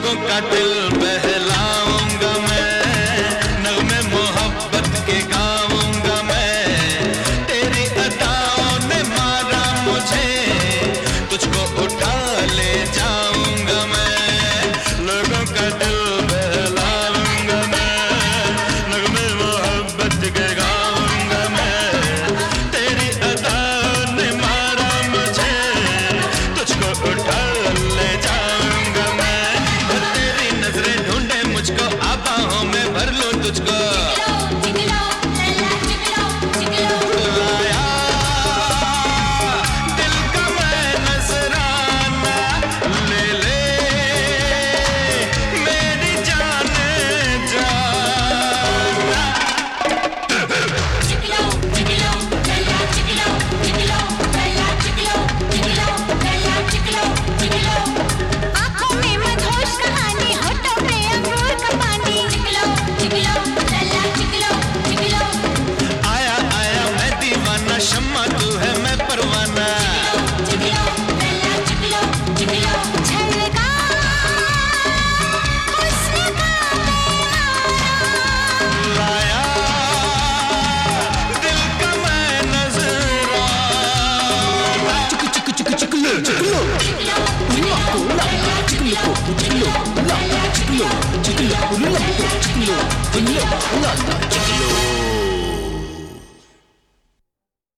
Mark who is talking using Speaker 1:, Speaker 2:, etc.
Speaker 1: लोगों का दिल बहलाऊंगा मैं, नगमे मोहब्बत के गाऊंगा मैं। तेरी अदाओं ने मारा मुझे, तुझको उठा ले जाऊंगा मैं। लोगों का दिल बहलाऊंगा मैं, नगमे मोहब्बत के गाऊंगा मैं। तेरी अदाओं ने मारा मुझे, तुझको उठा ले जाऊंगा मैं। और तेरी नजरें ढूंढे मुझको, आबाहों में भर लूं तुझको। लाया दिल का मैं नजराना, ले ले मेरी जाने जाना।
Speaker 2: आँखों में मधोश कहानी, होठों पे अंगूर का पानी।
Speaker 1: आया आया मैं दीवाना, शम्मा तू है मैं परवाना।
Speaker 2: झलका हुस्न का
Speaker 1: लाया दिल का मैं नजराना।
Speaker 3: चिकलो